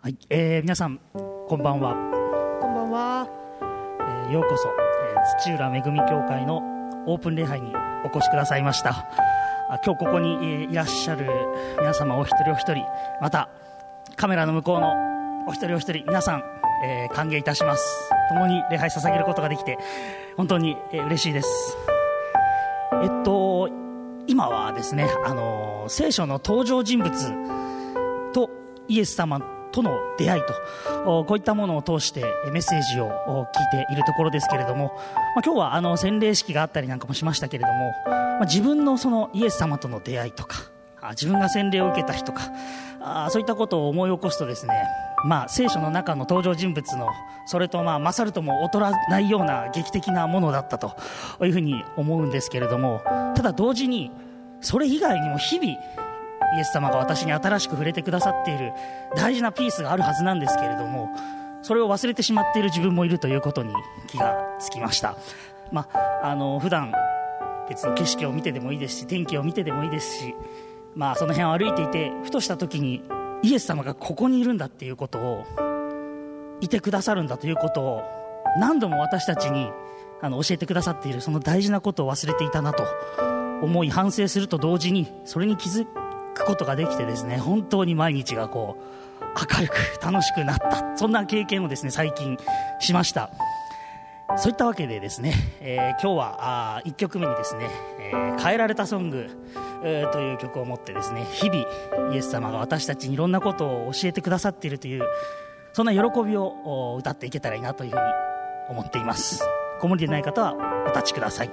はい、皆さんこんばんは。 こんばんは。 ようこそ、土浦恵み教会のオープン礼拝にお越しくださいました。今日ここに、いらっしゃる皆様お一人お一人、またカメラの向こうのお一人お一人皆さん、歓迎いたします。共に礼拝捧げることができて本当に、嬉しいです。今はですね、聖書の登場人物とイエス様との出会いと、こういったものを通してメッセージを聞いているところですけれども、今日は洗礼式があったりなんかもしましたけれども、自分のそのイエス様との出会いとか、自分が洗礼を受けた日とか、そういったことを思い起こすとですね、聖書の中の登場人物のそれと勝るとも劣らないような劇的なものだったというふうに思うんですけれども、ただ同時にそれ以外にも日々イエス様が私に新しく触れてくださっている大事なピースがあるはずなんですけれども、それを忘れてしまっている自分もいるということに気がつきました。普段別に景色を見てでもいいですし、天気を見てでもいいですし、その辺を歩いていてふとした時にイエス様がここにいるんだっていうことを、いてくださるんだということを何度も私たちに教えてくださっている、その大事なことを忘れていたなと思い反省すると同時に、それに気づくことができてですね、本当に毎日が明るく楽しくなった、そんな経験をですね最近しました。そういったわけでですね、今日は1曲目にですね、変えられたソング、という曲を持ってですね、日々イエス様が私たちにいろんなことを教えてくださっているという、そんな喜びを歌っていけたらいいなというふうに思っています。ご無理でない方はお立ちください。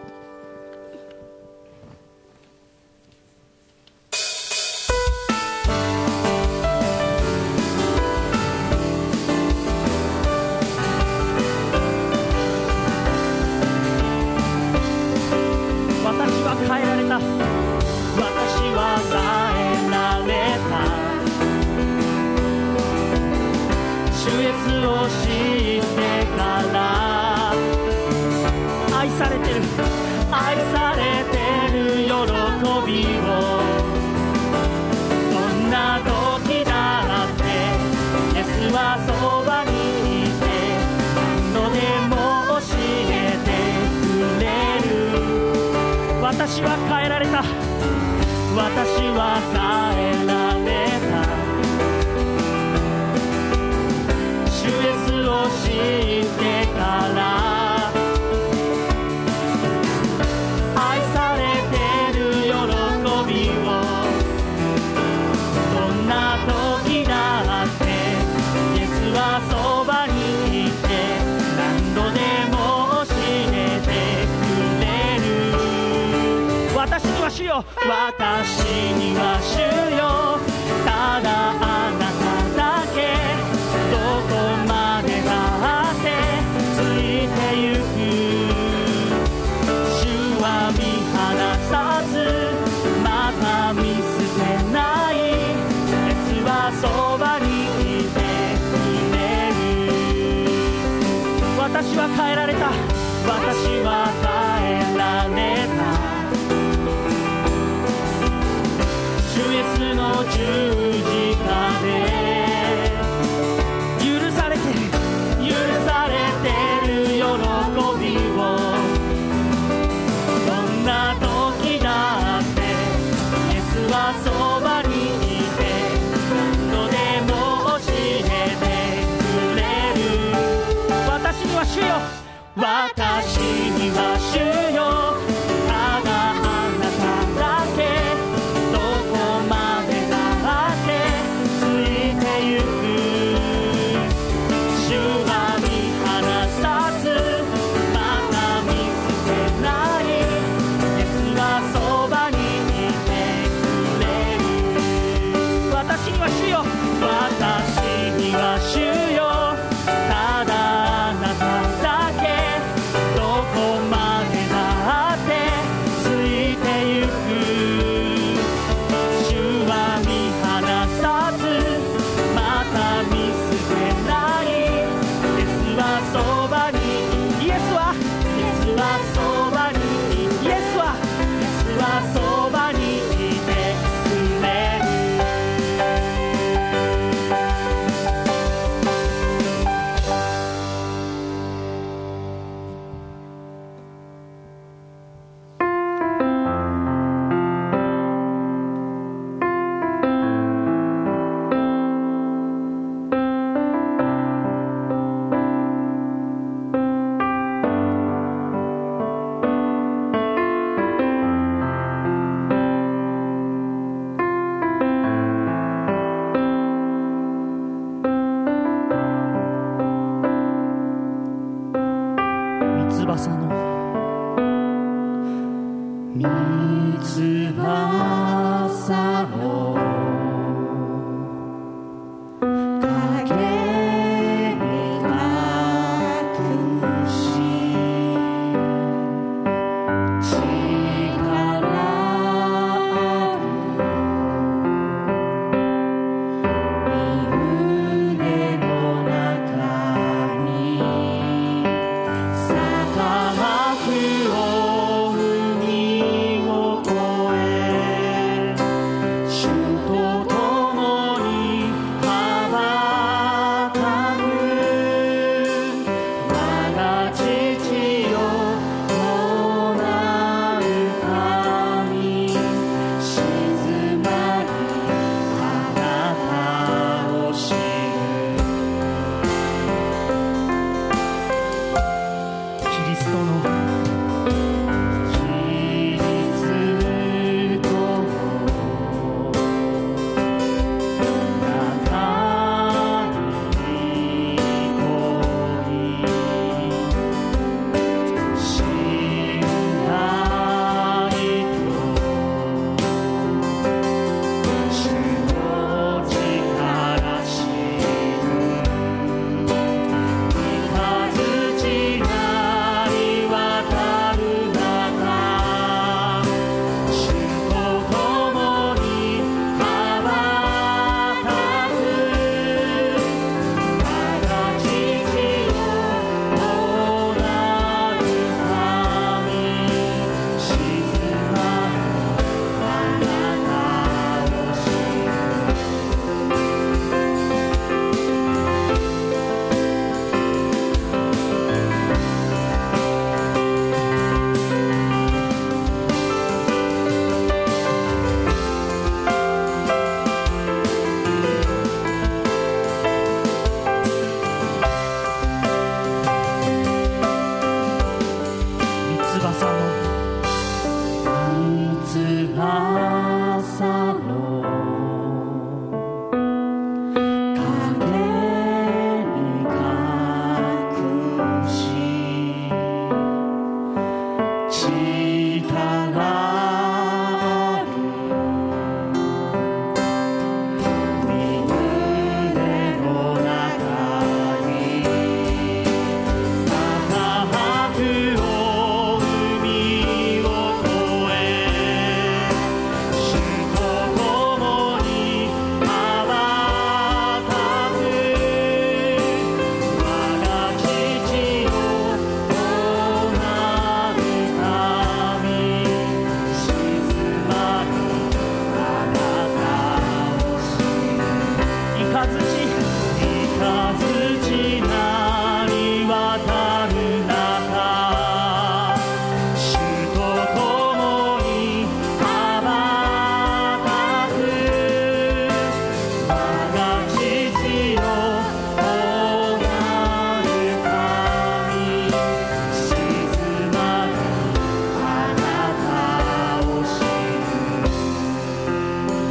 私は変えられた、私は変えられた、主イエスを知ってから愛されてる喜びを、どんな時だってイエスはそばにいて、何度でも教えてくれる。私には主よ、私には主よ、ただあなただけ、どこまでだってついてゆく。主は見放さず、また見捨てない、イエスはそばにいてくれる。私は変えられた、私は変えられた、主イエスの十字架で許されてる喜びを、どんな時だってイエスはそばにいて、何度でも教えてくれる。私には主よ、私には主よ、ただあなただけ、どこまでだってついてゆく。主は見放さず、また見捨てない、イエスはそばにいてくれる。私には主よ、私には主よ、ただあなただけ、どこまでだ翼の三翼の影に隠し力ある身胸の中に咲かふを海を越え主と共に羽ばたく我が父よとなる神静まりあなたを知るキリストのキリストの中に恋信頼と主の力知る三日月なり渡る中主と共に羽ばたく我が父よとなる神静まるあなたを知る三翼の三翼の影に隠し力ある身胸の中に咲かふを海を越え主と共に羽ばたく我が父よとなる神静まるあなたを知る三日月三日月なり渡る中主と共に羽ばたく我が父よとなる神静まるあなたを知る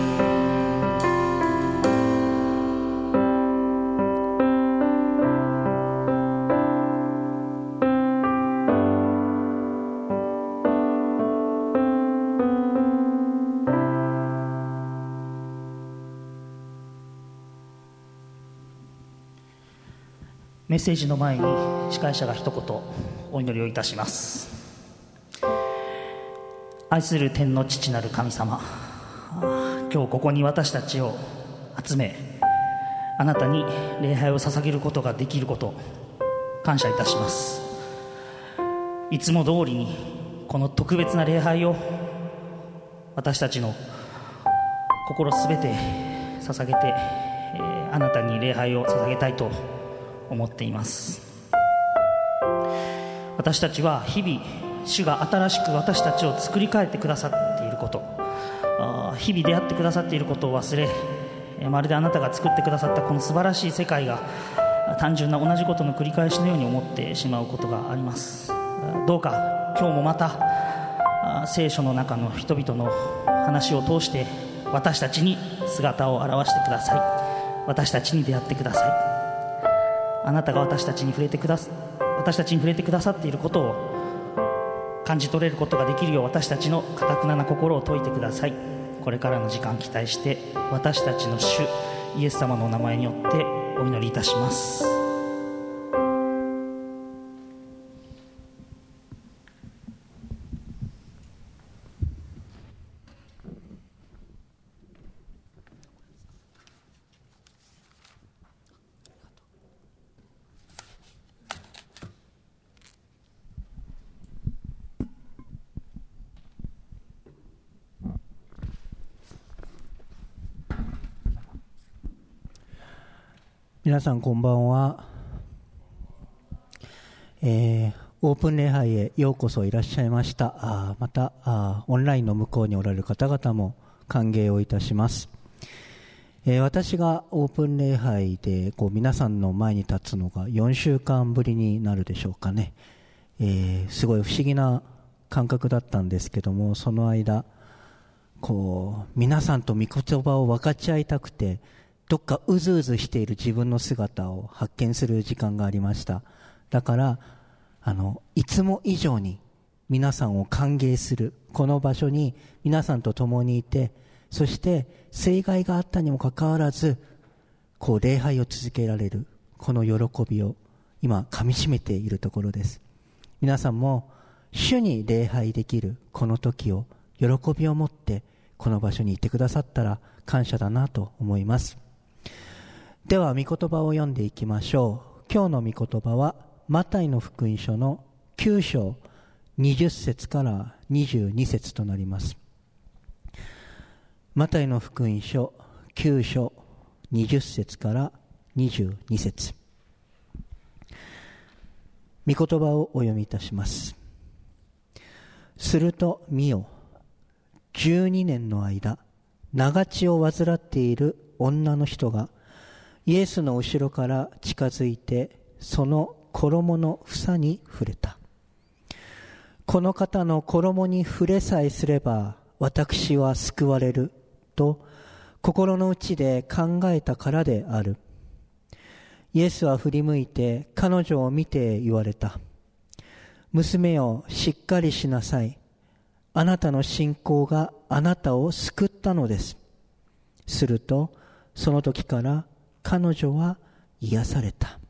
メッセージの前に司会者が一言お祈りをいたします。愛する天の父なる神様、今日ここに私たちを集め、あなたに礼拝を捧げることができること感謝いたします。いつも通りにこの特別な礼拝を私たちの心すべて捧げて、あなたに礼拝を捧げたいと思っています。私たちは日々主が新しく私たちを作り変えてくださっていること、日々出会ってくださっていることを忘れ、まるであなたが作ってくださったこの素晴らしい世界が単純な同じことの繰り返しのように思ってしまうことがあります。どうか今日もまた聖書の中の人々の話を通して私たちに姿を現してください。私たちに出会ってください。あなたが私たちに触れてくださっていることを感じ取れることができるよう、私たちの堅くなな心を解いてください。これからの時間期待して、私たちの主イエス様のお名前によってお祈りいたします。 皆さんこんばんは。オープン礼拝へようこそいらっしゃいました。またオンラインの向こうにおられる方々も歓迎をいたします。私がオープン礼拝で皆さんの前に立つのが4週間ぶりになるでしょうかね。すごい不思議な感覚だったんですけども、その間皆さんと御言葉を分かち合いたくて、どっかうずうずしている自分の姿を発見する時間がありました。だからいつも以上に皆さんを歓迎するこの場所に皆さんと共にいて、そして水害があったにもかかわらず礼拝を続けられるこの喜びを今かみしめているところです。皆さんも主に礼拝できるこの時を喜びを持ってこの場所にいてくださったら感謝だなと思います。では御言葉を読んでいきましょう。今日の御言葉はマタイの福音書の9章20節から22節となります。マタイの福音書9章20節から22節。御言葉をお読みいたします。すると見よ、12年の間長血を患っている女の人がイエスの後ろから近づいて、その衣の房に触れた。この方の衣に触れさえすれば私は救われると心の内で考えたからである。イエスは振り向いて彼女を見て言われた。娘よ、しっかりしなさい。あなたの信仰があなたを救ったのです。するとその時から彼女は癒された。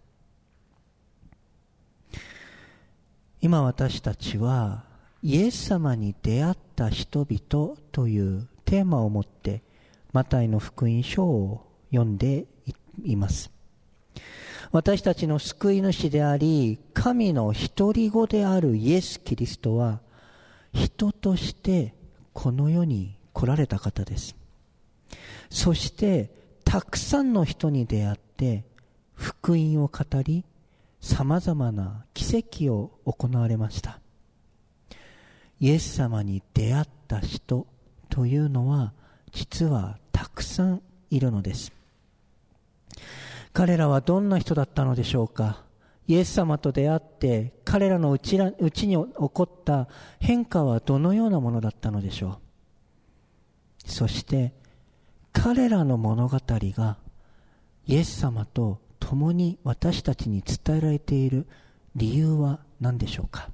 今私たちはイエス様に出会った人々というテーマを持ってマタイの福音書を読んでいます。私たちの救い主であり神の独り子であるイエス・キリストは人としてこの世に来られた方です。そしてたくさんの人に出会って福音を語り、さまざまな奇跡を行われました。イエス様に出会った人というのは実はたくさんいるのです。彼らはどんな人だったのでしょうか。イエス様と出会って彼らのうちに起こった変化はどのようなものだったのでしょう。そして彼らの物語がイエス様と共に私たちに伝えられている理由は何でしょうか。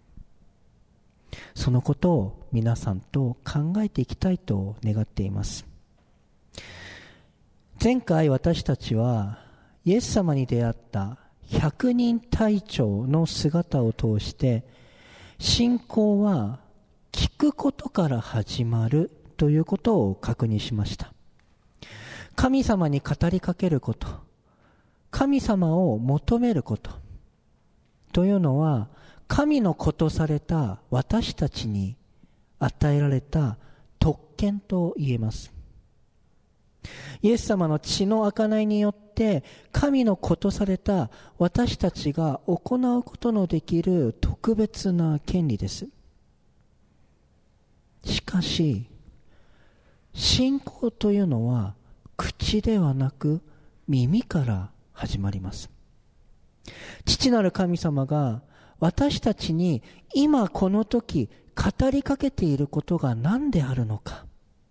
そのことを皆さんと考えていきたいと願っています。前回私たちはイエス様に出会った百人隊長の姿を通して信仰は聞くことから始まるということを確認しました。神様に語りかけること、神様を求めることというのは神の子とされた私たちに与えられた特権と言えます。イエス様の血の贖いによって神の子とされた私たちが行うことのできる特別な権利です。しかし信仰というのは口ではなく耳から始まります。父なる神様が私たちに今この時語りかけていることが何であるのか、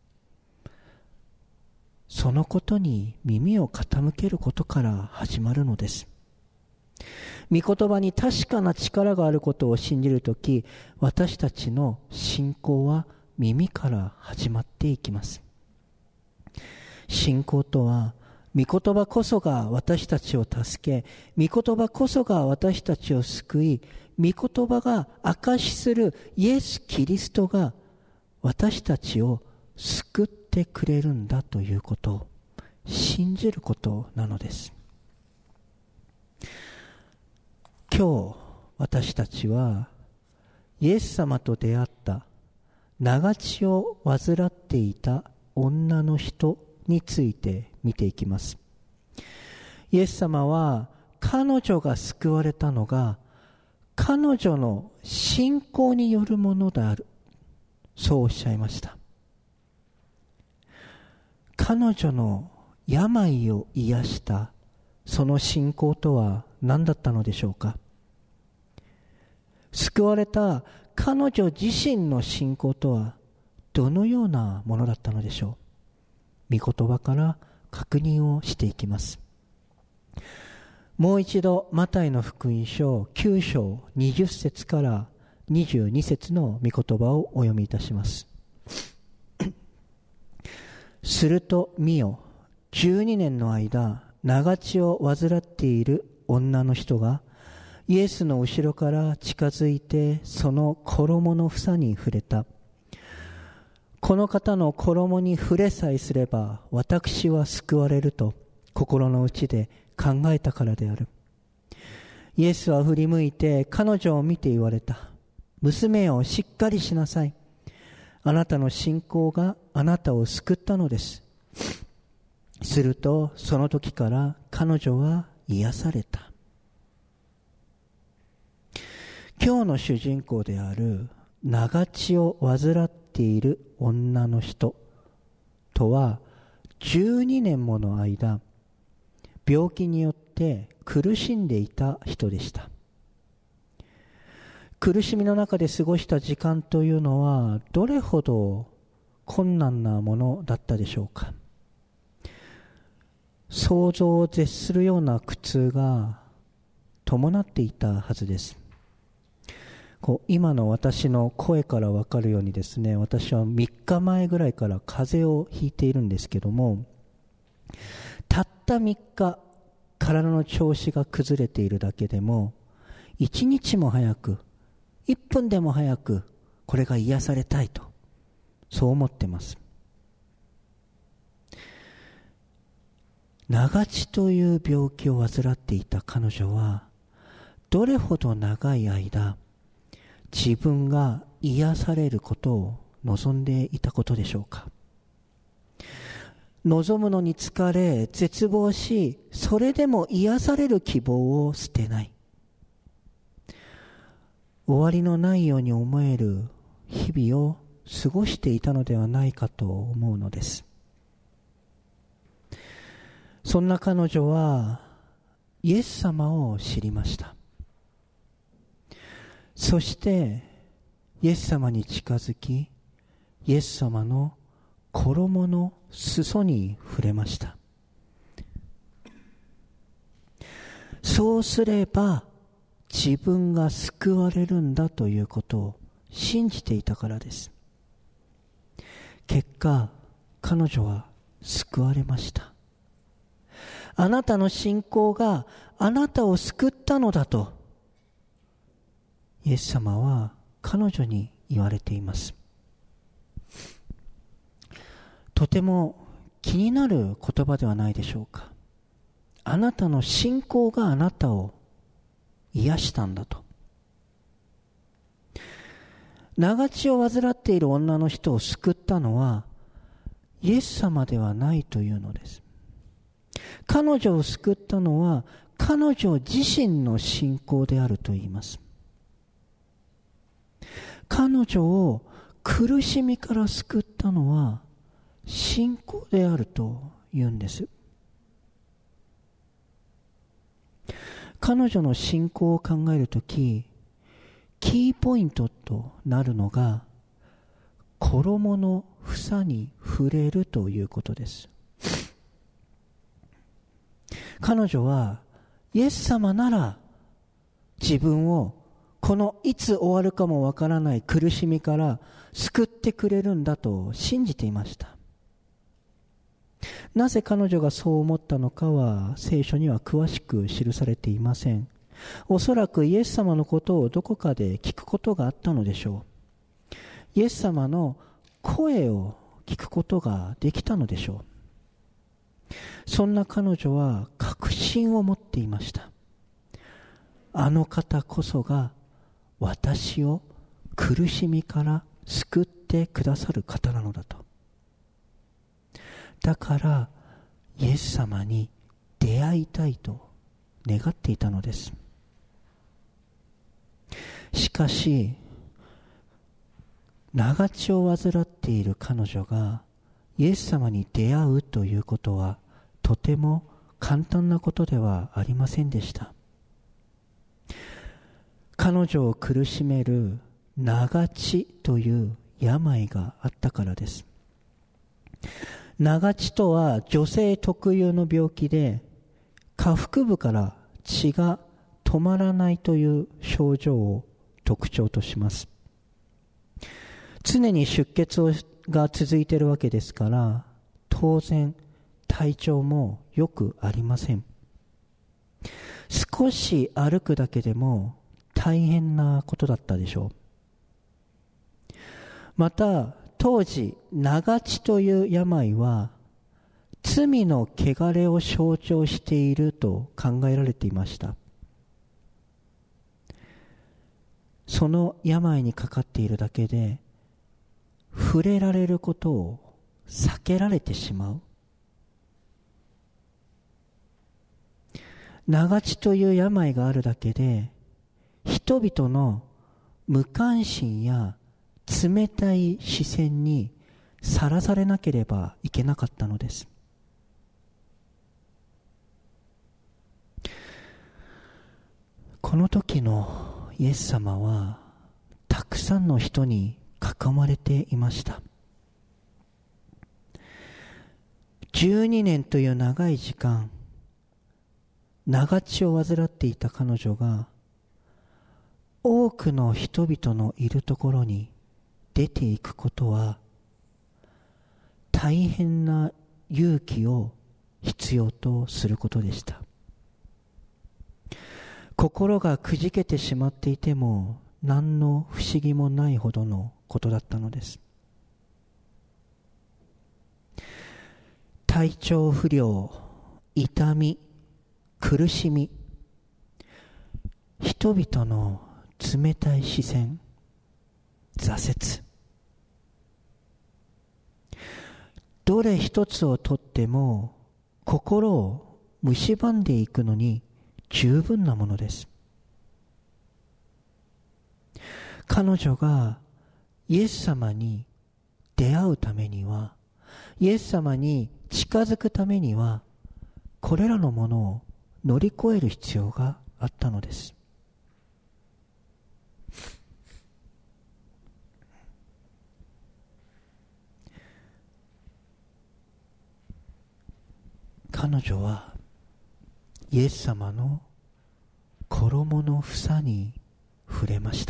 そのことに耳を傾けることから始まるのです。 御言葉に確かな力があることを信じるとき、私たちの信仰は耳から始まっていきます。信仰とは、御言葉こそが私たちを助け、御言葉こそが私たちを救い、御言葉が証しするイエス・キリストが私たちを救ってくれるんだということを信じることなのです。今日私たちはイエス様と出会った長血を患っていた女の人について見ていきます。イエス様は彼女が救われたのが彼女の信仰によるものである、そうおっしゃいました。彼女の病を癒したその信仰とは何だったのでしょうか。救われた彼女自身の信仰とはどのようなものだったのでしょう。御言葉から確認をしていきます。もう一度マタイの福音書9章20節から22節の御言葉をお読みいたします。すると見よ、12年の間長血を患っている女の人がイエスの後ろから近づいてその衣の房に触れた。この方の衣に触れさえすれば私は救われると心の内で考えたからである。イエスは振り向いて彼女を見て言われた。娘よ、しっかりしなさい。あなたの信仰があなたを救ったのです。するとその時から彼女は癒された。今日の主人公である長血を患っている女の人とは12年もの間病気によって苦しんでいた人でした。苦しみの中で過ごした時間というのはどれほど困難なものだったでしょうか。想像を絶するような苦痛が伴っていたはずです。今の私の声から分かるようにですね、私は3日前ぐらいから風邪をひいているんですけども、たった3日体の調子が崩れているだけでも1日も早く1分でも早くこれが癒されたいと、そう思ってます。長血という病気を患っていた彼女はどれほど長い間自分が癒されることを望んでいたことでしょうか。望むのに疲れ絶望し、それでも癒される希望を捨てない、終わりのないように思える日々を過ごしていたのではないかと思うのです。そんな彼女はイエス様を知りました。そしてイエス様に近づき、イエス様の衣の裾に触れました。そうすれば自分が救われるんだということを信じていたからです。結果、彼女は救われました。あなたの信仰があなたを救ったのだとイエス様は彼女に言われています。とても気になる言葉ではないでしょうか。あなたの信仰があなたを癒したんだと。長血を患っている女の人を救ったのはイエス様ではないというのです。彼女を救ったのは彼女自身の信仰であると言います。彼女を苦しみから救ったのは信仰であると言うんです。彼女の信仰を考えるとき、キーポイントとなるのが衣の房に触れるということです。彼女はイエス様なら自分をこのいつ終わるかもわからない苦しみから救ってくれるんだと信じていました。なぜ彼女がそう思ったのかは聖書には詳しく記されていません。おそらくイエス様のことをどこかで聞くことがあったのでしょう。イエス様の声を聞くことができたのでしょう。そんな彼女は確信を持っていました。あの方こそが私を苦しみから救ってくださる方なのだと。だからイエス様に出会いたいと願っていたのです。しかし長血を患っている彼女がイエス様に出会うということはとても簡単なことではありませんでした。彼女を苦しめる長血という病があったからです。長血とは女性特有の病気で、下腹部から血が止まらないという症状を特徴とします。常に出血が続いているわけですから、当然体調も良くありません。少し歩くだけでも大変なことだったでしょう。また当時長血という病は罪の汚れを象徴していると考えられていました。その病にかかっているだけで触れられることを避けられてしまう。長血という病があるだけで人々の無関心や冷たい視線にさらされなければいけなかったのです。この時のイエス様はたくさんの人に囲まれていました。12年という長い時間、長血を患っていた彼女が多くの人々のいるところに出ていくことは大変な勇気を必要とすることでした。心がくじけてしまっていても何の不思議もないほどのことだったのです。体調不良、痛み、苦しみ、人々の冷たい視線、挫折、どれ一つをとっても心を蝕んでいくのに十分なものです。彼女がイエス様に出会うためには、イエス様に近づくためには、これらのものを乗り越える必要があったのです。彼女はイエス様の衣の房に触れました。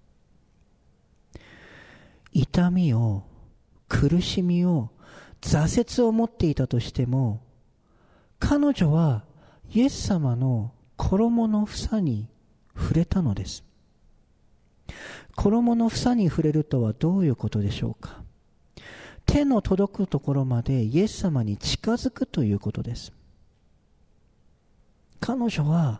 痛みを、苦しみを、挫折を持っていたとしても、彼女はイエス様の衣の房に触れたのです。衣の房に触れるとはどういうことでしょうか。手の届くところまでイエス様に近づくということです。彼女は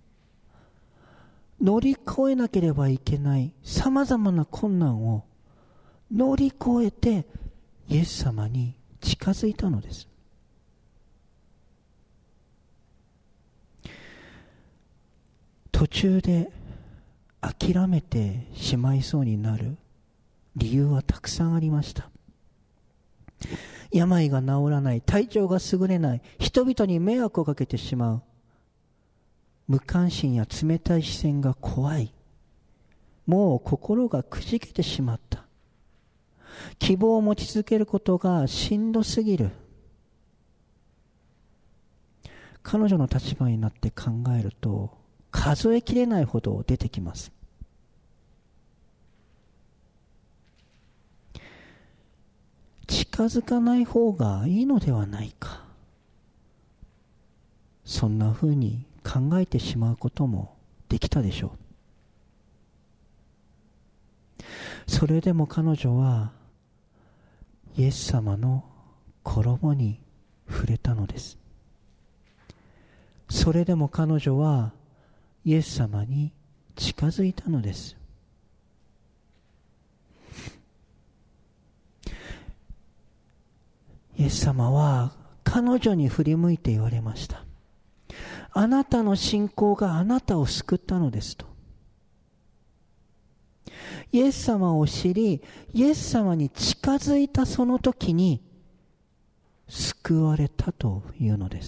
乗り越えなければいけないさまざまな困難を乗り越えてイエス様に近づいたのです。途中で諦めてしまいそうになる理由はたくさんありました。病が治らない、体調が優れない、人々に迷惑をかけてしまう、無関心や冷たい視線が怖い、もう心がくじけてしまった、希望を持ち続けることがしんどすぎる。彼女の立場になって考えると、 数えきれないほど出てきます。近づかない方がいいのではないか、そんなふうに考えてしまうこともできたでしょう。それでも彼女はイエス様の衣に触れたのです。それでも彼女はイエス様に近づいたのです。イエス様は彼女に振り向いて言われました。あなたの信仰があなたを救ったのですと。イエス様を知り、イエス様に近づいたその時に救われたというのです。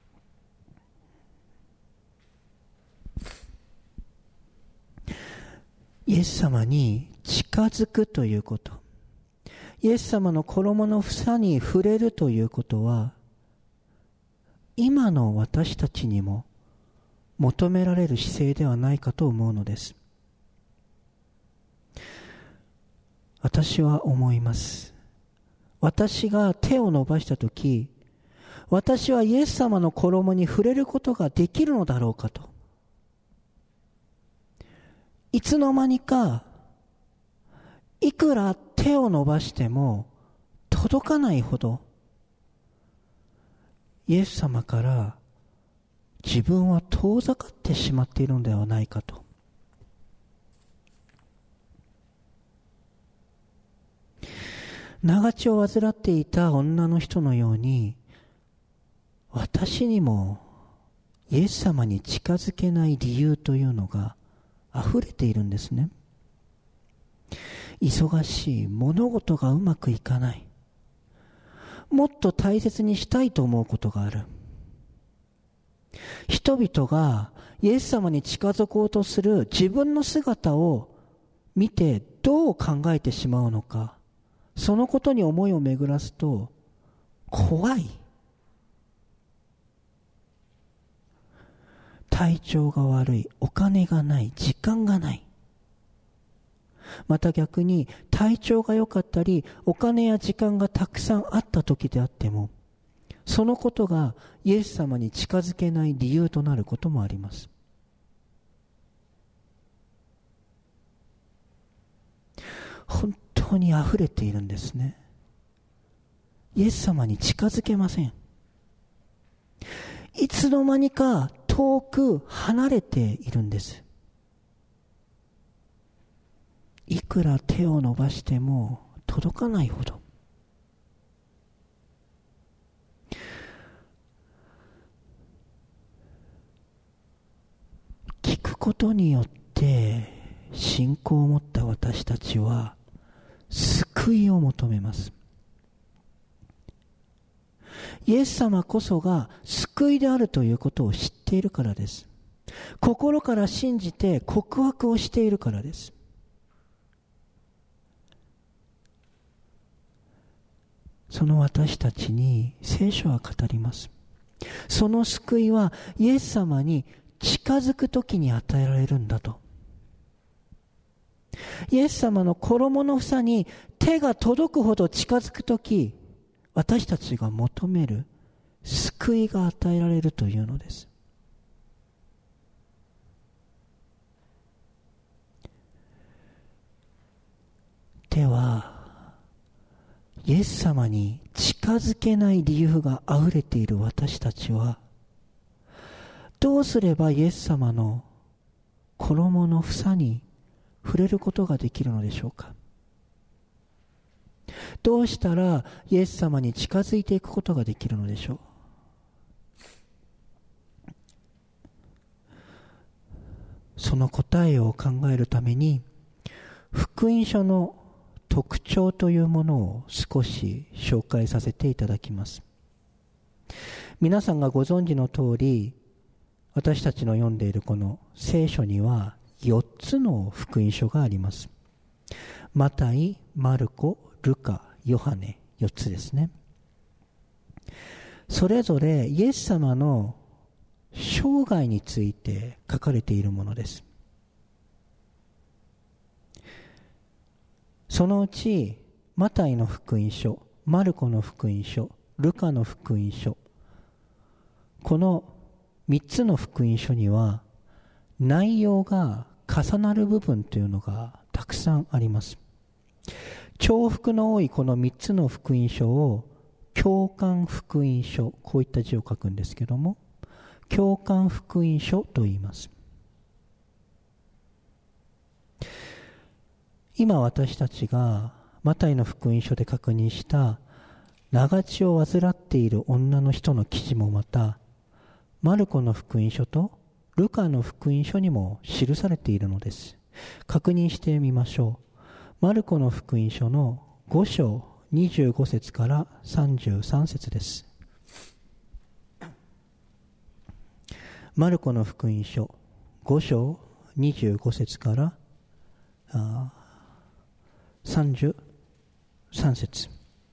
イエス様に近づくということ、イエス様の衣の房に触れるということは、今の私たちにも求められる姿勢ではないかと思うのです。私は思います。私が手を伸ばしたとき、私はイエス様の衣に触れることができるのだろうかと。いつの間にか、いくら手を伸ばしても届かないほど、イエス様から自分は遠ざかってしまっているのではないかと。長血を患っていた女の人のように、私にもイエス様に近づけない理由というのが溢れているんですね。忙しい、物事がうまくいかない、もっと大切にしたいと思うことがある。人々がイエス様に近づこうとする自分の姿を見てどう考えてしまうのか、そのことに思いを巡らすと怖い。体調が悪い、お金がない、時間がない。また逆に体調が良かったり、お金や時間がたくさんあった時であっても、そのことがイエス様に近づけない理由となることもあります。本当に溢れているんですね。イエス様に近づけません。いつの間にか遠く離れているんです。いくら手を伸ばしても届かないほど。聞くことによって信仰を持った私たちは救いを求めます。イエス様こそが救いであるということを知っているからです。心から信じて告白をしているからです。その私たちに聖書は語ります。その救いはイエス様に近づくときに与えられるんだと。イエス様の衣の房に手が届くほど近づくとき、私たちが求める救いが与えられるというのです。では、イエス様に近づけない理由があふれている私たちは、どうすればイエス様の衣の房に触れることができるのでしょうか。どうしたらイエス様に近づいていくことができるのでしょう。その答えを考えるために、福音書の特徴というものを少し紹介させていただきます。皆さんがご存知の通り、私たちの読んでいるこの聖書には4つの福音書があります。マタイ、マルコ、ルカ、ヨハネ、4つですね。それぞれイエス様の生涯について書かれているものです。そのうちマタイの福音書、マルコの福音書、ルカの福音書、この3つの福音書には内容が重なる部分というのがたくさんあります。重複の多いこの3つの福音書を共感福音書、こういった字を書くんですけども、共感福音書と言います。今私たちがマタイの福音書で確認した長血を患っている女の人の記事もまたマルコの福音書とルカの福音書にも記されているのです。確認してみましょう。マルコの福音書の5章25節から33節です。マルコの福音書5章25節から33節。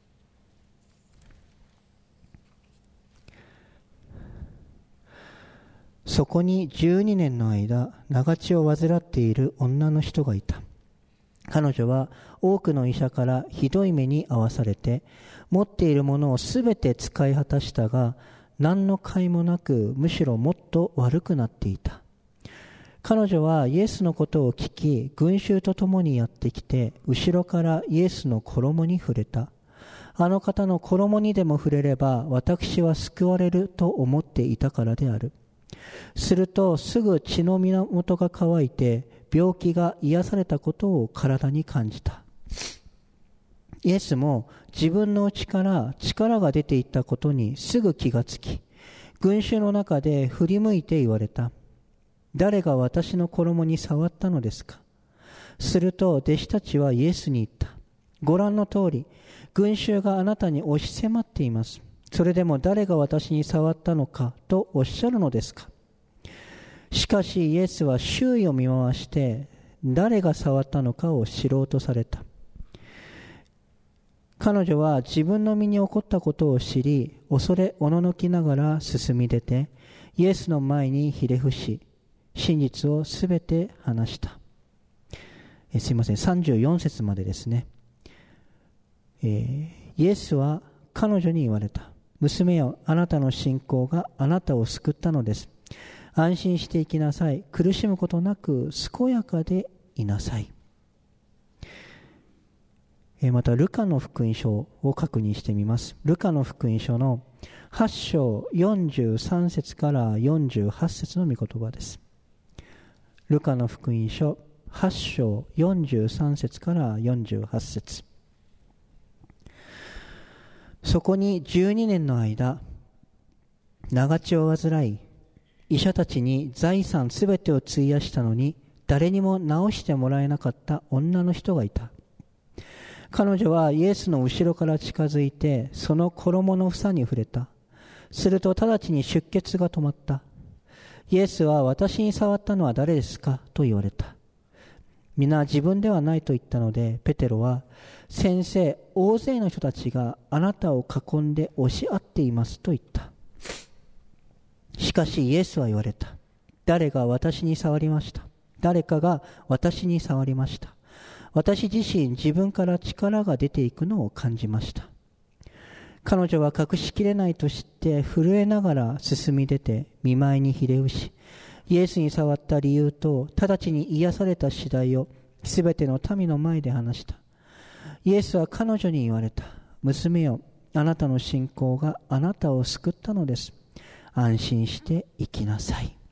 そこに12年の間長血を患っている女の人がいた。彼女は多くの医者からひどい目に遭わされて、持っているものをすべて使い果たしたが、何の甲斐もなく、むしろもっと悪くなっていた。彼女はイエスのことを聞き、群衆と共にやってきて、後ろからイエスの衣に触れた。あの方の衣にでも触れれば、私は救われると思っていたからである。すると、すぐ血の源が乾いて、病気が癒されたことを体に感じた。イエスも自分の内から力が出ていったことにすぐ気がつき、群衆の中で振り向いて言われた。誰が私の衣に触ったのですか？すると弟子たちはイエスに言った。ご覧の通り、群衆があなたに押し迫っています。それでも誰が私に触ったのかとおっしゃるのですか？しかしイエスは周囲を見回して誰が触ったのかを知ろうとされた。彼女は自分の身に起こったことを知り、恐れおののきながら進み出てイエスの前にひれ伏し、真実をすべて話した。すいません、34節までですね。イエスは彼女に言われた。娘よ、あなたの信仰があなたを救ったのです。安心して生きなさい。苦しむことなく健やかでいなさい。またルカの福音書を確認してみます。ルカの福音書の8章43節から48節の御言葉です。ルカの福音書8章43節から48節。そこに12年の間長血を患い、医者たちに財産すべてを費やしたのに誰にも治してもらえなかった女の人がいた。彼女はイエスの後ろから近づいてその衣の房に触れた。すると直ちに出血が止まった。イエスは私に触ったのは誰ですかと言われた。皆自分ではないと言ったので、ペテロは、先生、大勢の人たちがあなたを囲んで押し合っていますと言った。しかしイエスは言われた。誰が私に触りました？誰かが私に触りました。私自身自分から力が出ていくのを感じました。彼女は隠しきれないと知って震えながら進み出て見舞いにひれ伏し、イエスに触った理由と直ちに癒された次第をすべての民の前で話した。イエスは彼女に言われた。娘よ、あなたの信仰があなたを救ったのです。安心して生きなさい。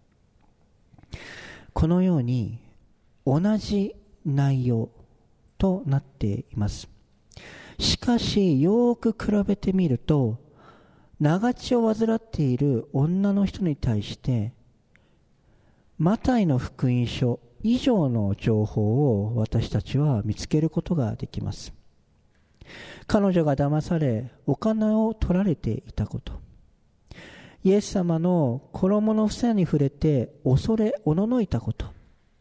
このように同じ内容となっています。しかしよく比べてみると、長血を患っている女の人に対してマタイの福音書以上の情報を私たちは見つけることができます。彼女が騙されお金を取られていたこと、イエス様の衣の房に触れて恐れおののいたこと、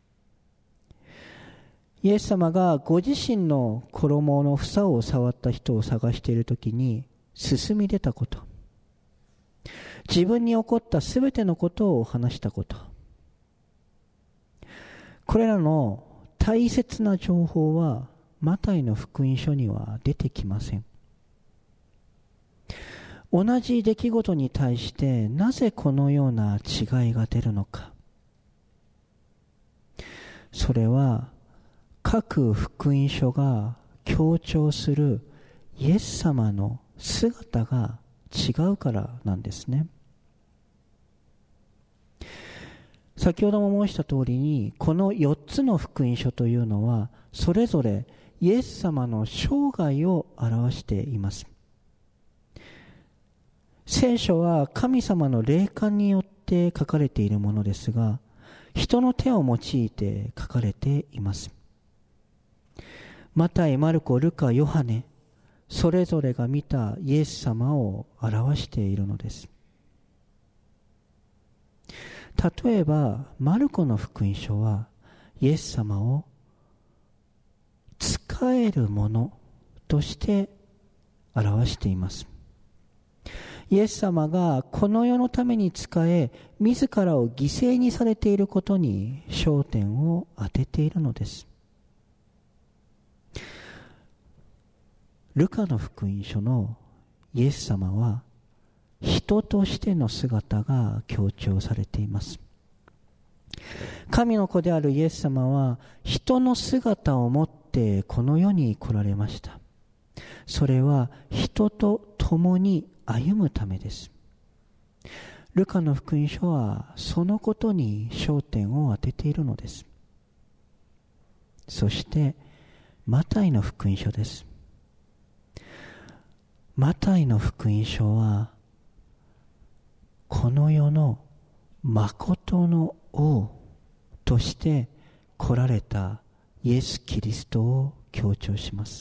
イエス様がご自身の衣の房を触った人を探しているときに進み出たこと、 自分に起こったすべてのことを話したこと、これらの大切な情報はマタイの福音書には出てきません。同じ出来事に対してなぜこのような違いが出るのか、それは各福音書が強調するイエス様の姿が違うからなんですね。先ほども申した通りに、この4つの福音書というのはそれぞれイエス様の生涯を表しています。聖書は神様の霊感によって書かれているものですが、人の手を用いて書かれています。マタイ、マルコ、ルカ、ヨハネ、それぞれが見たイエス様を表しているのです。例えばマルコの福音書はイエス様を仕えるものとして表しています。イエス様がこの世のために仕え、自らを犠牲にされていることに焦点を当てているのです。ルカの福音書のイエス様は人としての姿が強調されています。神の子であるイエス様は人の姿を持ってこの世に来られました。それは人と共に歩むためです。ルカの福音書はそのことに焦点を当てているのです。そしてマタイの福音書です。マタイの福音書はこの世の誠の王として来られたイエス・キリストを強調します。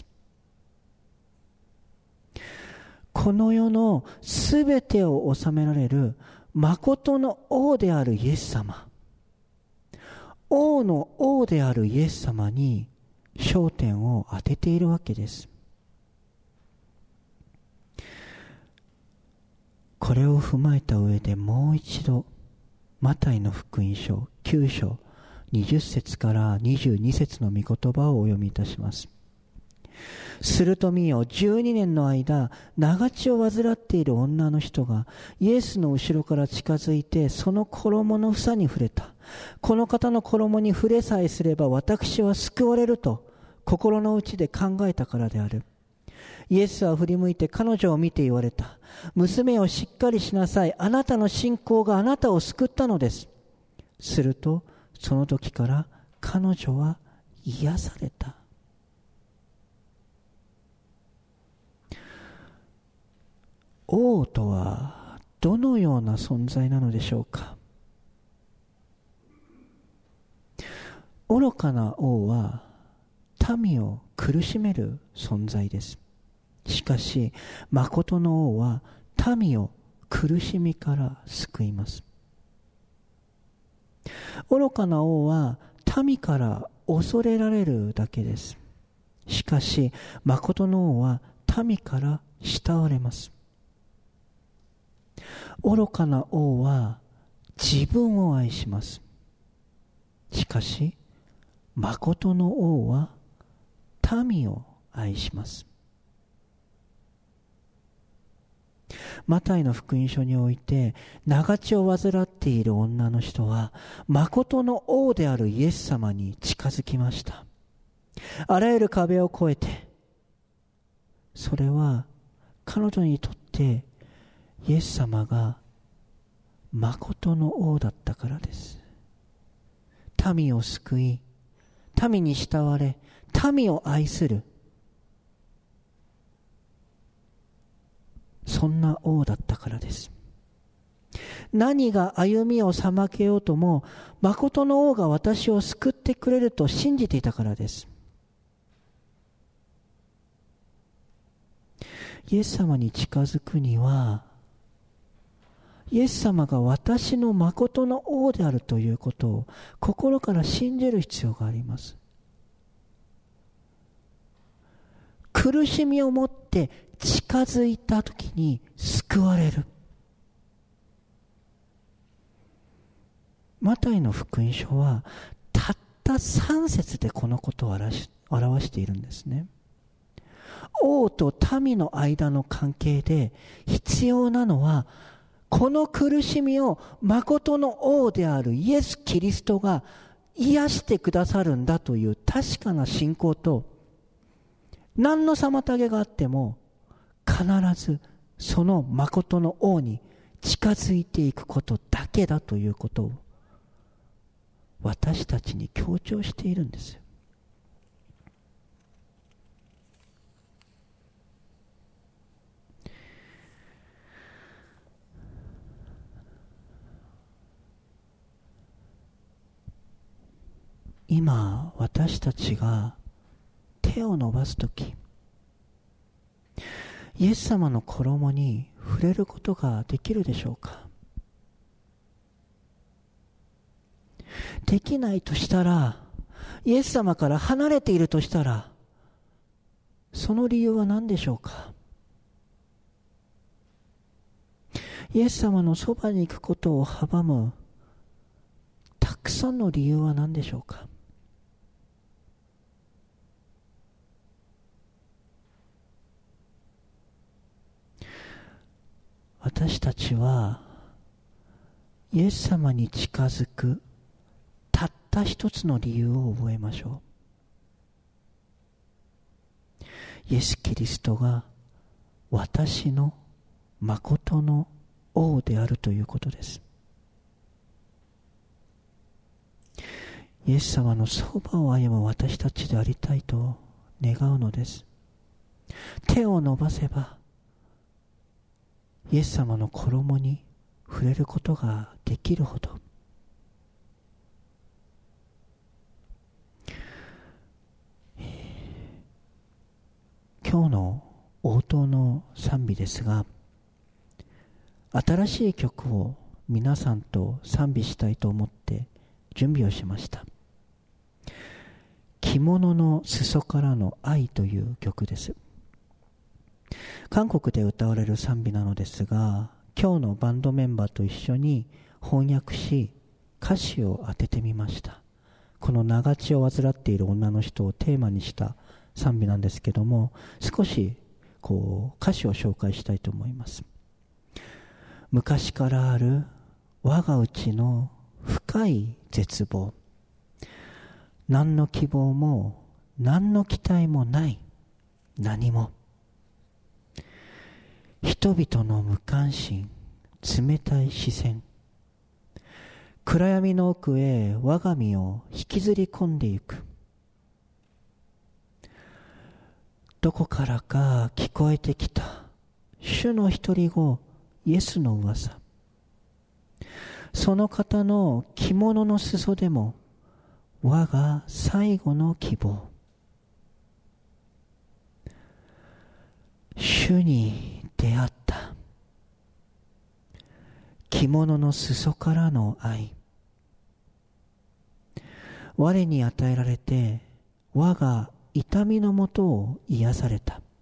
この世のすべてを治められる誠の王であるイエス様、王の王であるイエス様に焦点を当てているわけです。これを踏まえた上でもう一度マタイの福音書9章20節から22節の御言葉をお読みいたします。すると見よ、12年の間長血を患っている女の人がイエスの後ろから近づいて、その衣の房に触れた。この方の衣に触れさえすれば私は救われると心の内で考えたからである。イエスは振り向いて彼女を見て言われた。娘をしっかりしなさい。あなたの信仰があなたを救ったのです。するとその時から彼女は癒された。王とはどのような存在なのでしょうか。愚かな王は民を苦しめる存在です。しかし誠の王は民を苦しみから救います。愚かな王は民から恐れられるだけです。しかし誠の王は民から慕われます。愚かな王は自分を愛します。しかし誠の王は民を愛します。マタイの福音書において長血を患っている女の人は誠の王であるイエス様に近づきました。あらゆる壁を越えて、それは彼女にとってイエス様が誠の王だったからです。民を救い、民に慕われ、民を愛する、そんな王だったからです。何が歩みをさまけようとも、誠の王が私を救ってくれると信じていたからです。イエス様に近づくには、イエス様が私の誠の王であるということを心から信じる必要があります。苦しみを持って近づいたときに救われる。 マタイの福音書はたった3節でこのことを表しているんですね。王と民の間の関係で必要なのは、この苦しみを誠の王であるイエス・キリストが癒してくださるんだという確かな信仰と、何の妨げがあっても必ずその誠の王に近づいていくことだけだということを私たちに強調しているんですよ。今私たちが手を伸ばすとき、イエス様の衣に触れることができるでしょうか。できないとしたら、イエス様から離れているとしたら、その理由は何でしょうか。イエス様のそばに行くことを阻むたくさんの理由は何でしょうか。私たちはイエス様に近づくたった一つの理由を覚えましょう。イエス・キリストが私の誠の王であるということです。イエス様のそばを歩む私たちでありたいと願うのです。手を伸ばせばイエス様の衣に触れることができるほど、今日の応答の賛美ですが、新しい曲を皆さんと賛美したいと思って準備をしました。着物の裾からの愛という曲です。韓国で歌われる賛美なのですが、今日のバンドメンバーと一緒に翻訳し歌詞を当ててみました。この長血を患っている女の人をテーマにした賛美なんですけども、少し歌詞を紹介したいと思います。昔からある我が内の深い絶望、何の希望も何の期待もない何も、人々の無関心、冷たい視線、暗闇の奥へ我が身を引きずり込んでいく。どこからか聞こえてきた主の独り子イエスの噂、その方の着物の裾でも我が最後の希望、主に出会った着物の裾からの愛、我に与えられて我が痛みのもとを癒された。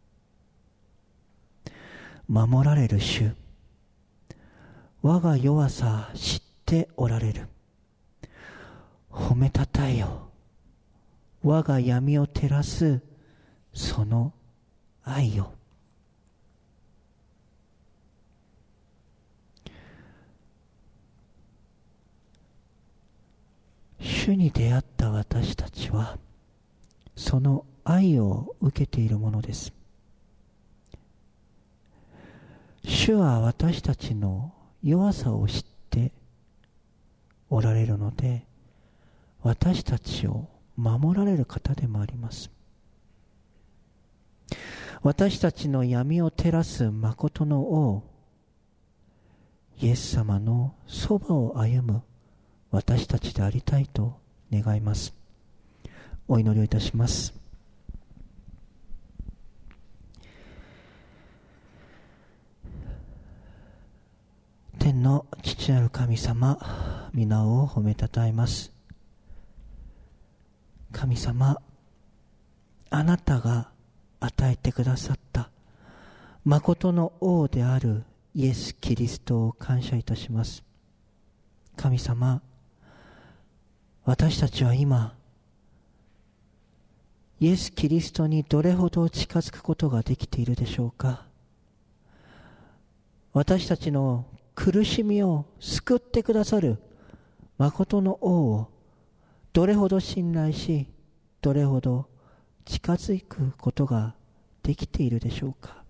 守られる主、我が弱さ知っておられる。褒めたたえよ、我が闇を照らすその愛よ。主に出会った私たちはその愛を受けているものです。主は私たちの弱さを知っておられるので、私たちを守られる方でもあります。私たちの闇を照らす誠の王、イエス様のそばを歩む私たちでありたいと願います。お祈りをいたします。天の父なる神様、皆を褒めたたえます。神様、あなたが与えてくださった誠の王であるイエス・キリストを感謝いたします。神様、 私たちは今イエス・キリストにどれほど近づくことができているでしょうか。私たちの苦しみを救ってくださる誠の王をどれほど信頼し、どれほど近づくことができているでしょうか。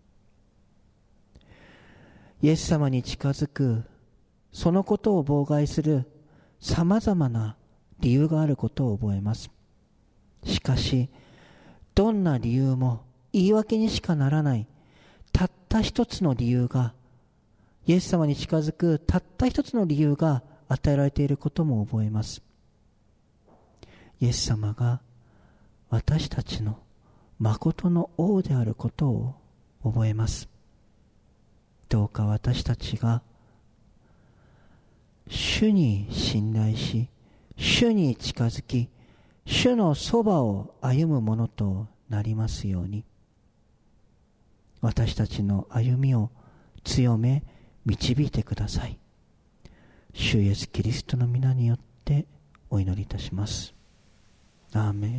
イエス様に近づくそのことを妨害するさまざまな理由があることを覚えます。しかしどんな理由も言い訳にしかならないたった一つの理由が、イエス様に近づくたった一つの理由が与えられていることも覚えます。イエス様が私たちの誠の王であることを覚えます。どうか私たちが主に信頼し、主に近づき、主のそばを歩むものとなりますように、私たちの歩みを強め導いてください。主イエスキリストの皆によってお祈りいたします。アーメン。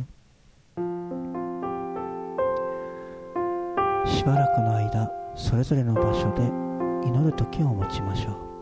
しばらくの間、それぞれの場所で祈る時を持ちましょう。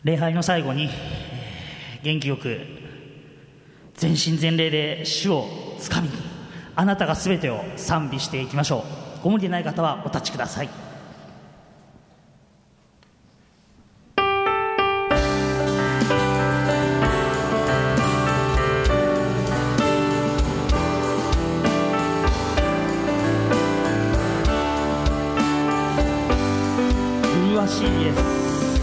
礼拝の最後に元気よく全身全霊で主をつかみ、あなたがすべてを賛美していきましょう。ご無理でない方はお立ちください。麗しいイエス、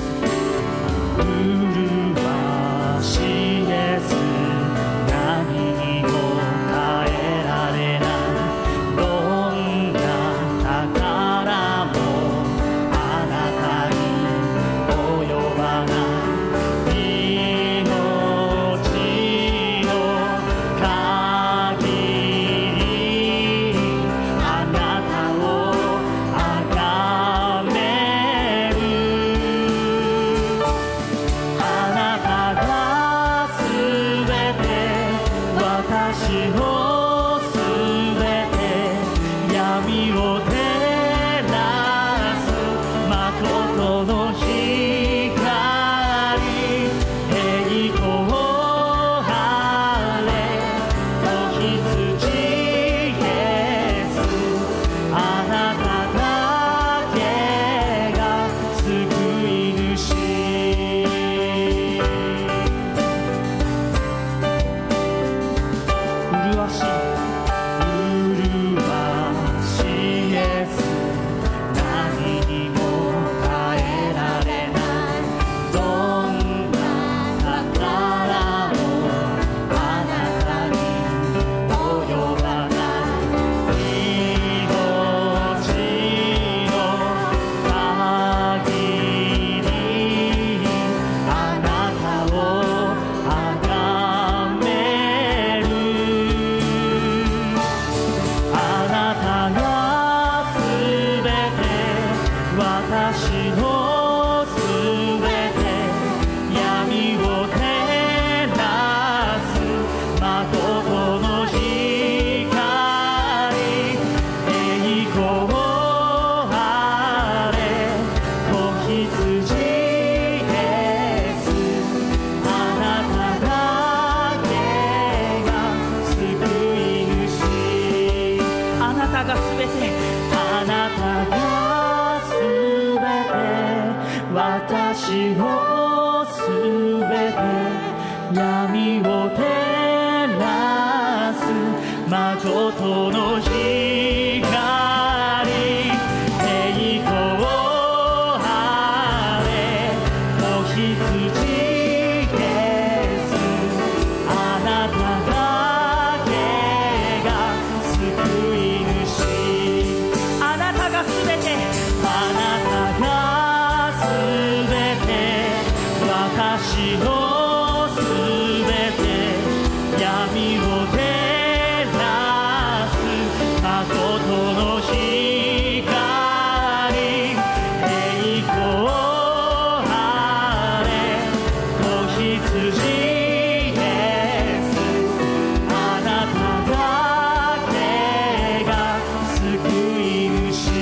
麗しいイエス、何にも変えられない、どんな宝もあなたに及ばない、命の限りあなたを崇め私のすべて闇を照らす誠の光、栄光あれ子羊イエス、あなただけが救い主。麗しいイエス、何にも変えられない、どんな宝もあなたに及ばない、命の限りあなたを崇める、あなたがすべて、私のすべて、闇を照らす誠の光、栄光あれ子羊イエス、あなただけが救い主、あなたがすべて、あなたがすべて、私のすべて、闇を照らす誠の光、栄光あれ子羊イエス、あなただけが救い主、あなたがすべて、あなたがすべて、私のすべて、闇を照らす誠の光、栄光あれ子羊イエス、あなただけが救い主。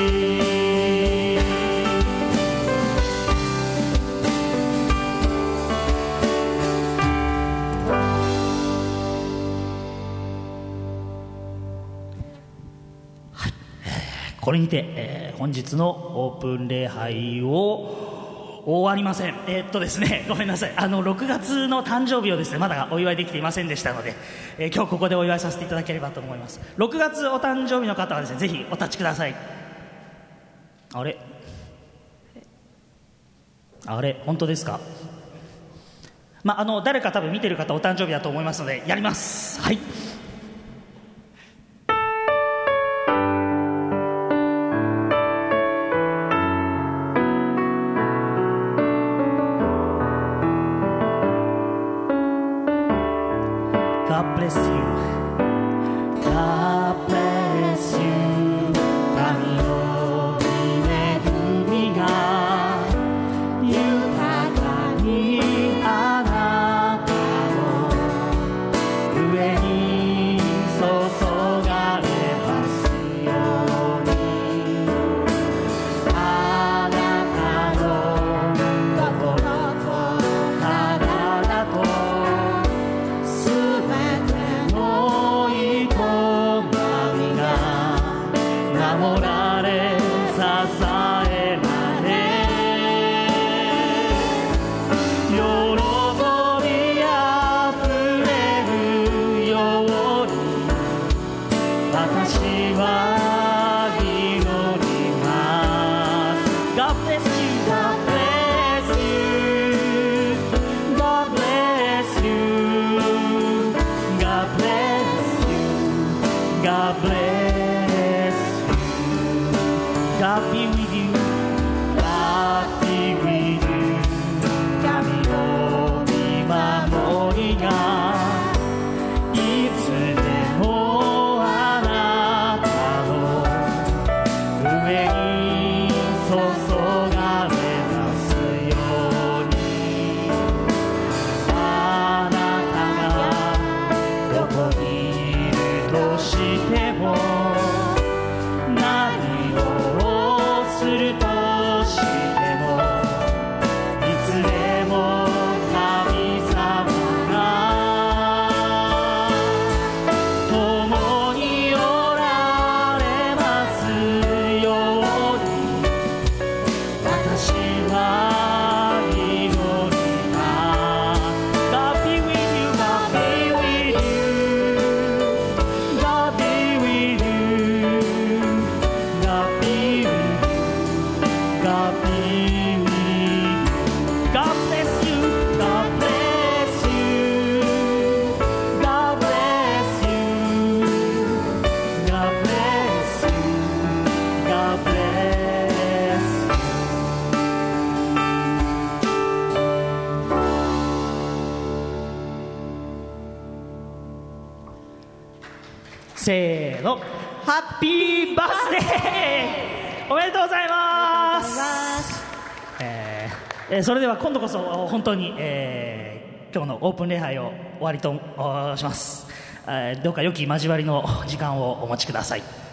これにて、本日のオープン礼拝を終わりません。ですね、ごめんなさい。6月の誕生日をですね、まだお祝いできていませんでしたので、今日ここでお祝いさせていただければと思います。6月お誕生日の方はですね、ぜひお立ちください。あれ本当ですか？誰か多分見てる方お誕生日だと思いますので、やります。はい。God bless you. God bless you. 神の恵みが豊かにあなたの上に注がれますように。あなたの心と you Happy with you 神の見守りがいつでもあなたの上に注がれますようにあなたがどこにいるとしても何をするとしてもいつでも神様が共におられますように私は祈ります God be with you God be with you God be with you God be with you God be with you God bless you God bless you God bless you God bless you God bless you せーのハッピーバースデーおめでとうございますそれでは今度こそ本当に、今日のオープン礼拝を終わりとします、どうか良き交わりの時間をお持ちください。